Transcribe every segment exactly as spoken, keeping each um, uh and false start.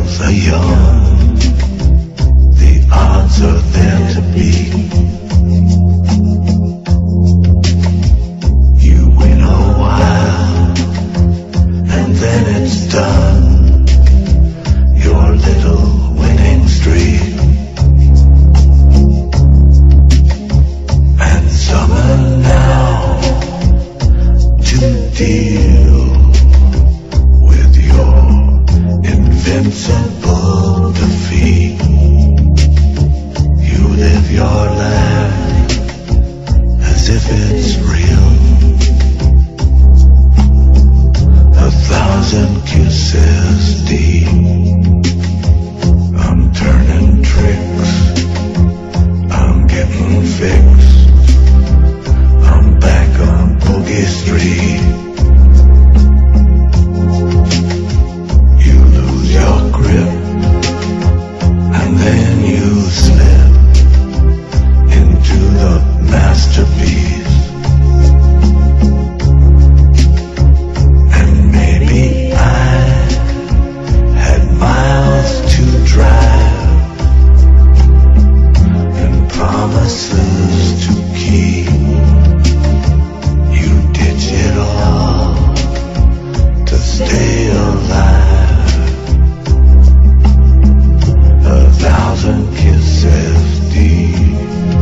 thrills are young, the odds are there to beat. You win a while, and then it's done, your little winning streak. And summer now to deal with your invincible defeat. You live your life as if it's real. A thousand kisses deep. I'm turning tricks, I'm getting fixed, I'm back on Boogie Street. You lose your grip, and then you slip into the masterpiece. And maybe I had miles to drive and promises to keep. You ditch it all to stay alive. A thousand kisses deep.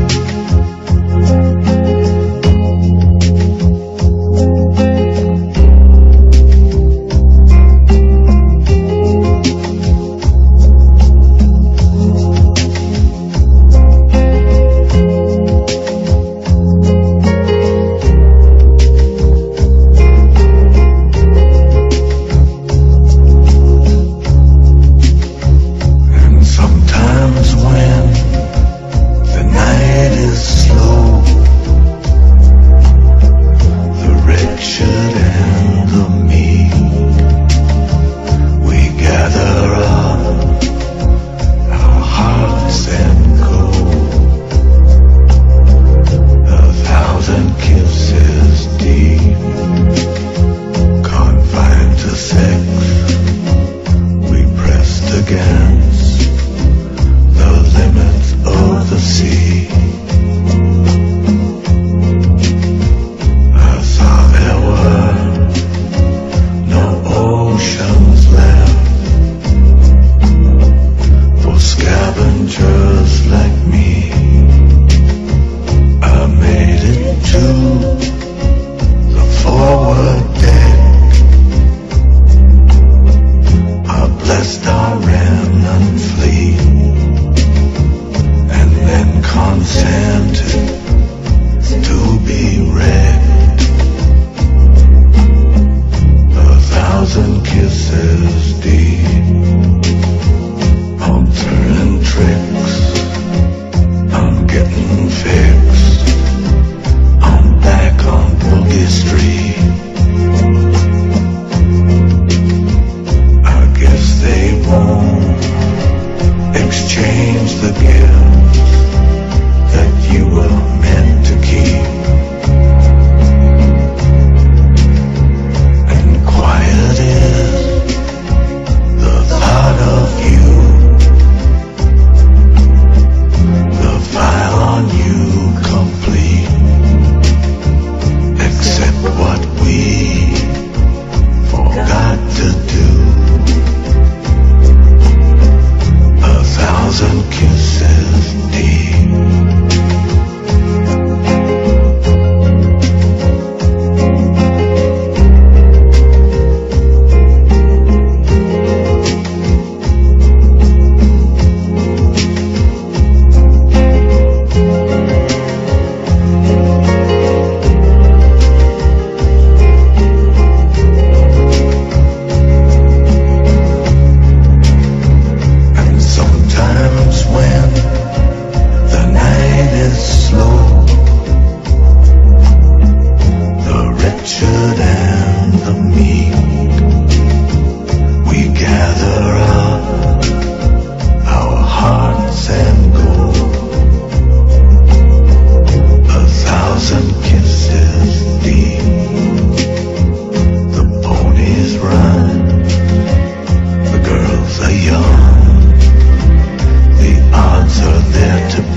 And sometimes when the night is slow, the wretched and the meek, we gather up our hearts and go. A thousand kisses deep, confined to sex, we pressed against the limits of the sea. I saw there were no oceans left for scavengers like me. I made it to the forward deck. I blessed our remnant fleet, and then consented to be wrecked. A thousand kisses deep. I'm turning tricks, I'm getting fixed, I'm back on Boogie Street. I guess they won't of the young. The odds are there to